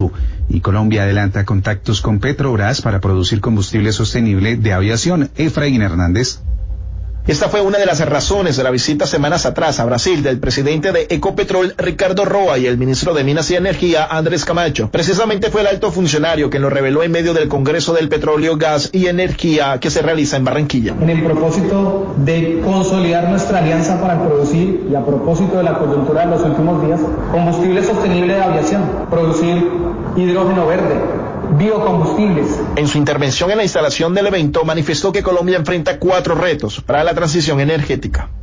Perú. Y Colombia adelanta contactos con Petrobras para producir combustible sostenible de aviación. Efraín Hernández. Esta fue una de las razones de la visita semanas atrás a Brasil del presidente de Ecopetrol, Ricardo Roa, y el ministro de Minas y Energía, Andrés Camacho. Precisamente fue el alto funcionario quien lo reveló en medio del Congreso del Petróleo, Gas y Energía que se realiza en Barranquilla. En el propósito de consolidar nuestra alianza para producir, y a propósito de la coyuntura de los últimos días, combustible sostenible de aviación, producir hidrógeno verde, biocombustibles. En su intervención en la instalación del evento manifestó que Colombia enfrenta 4 retos para la transición energética.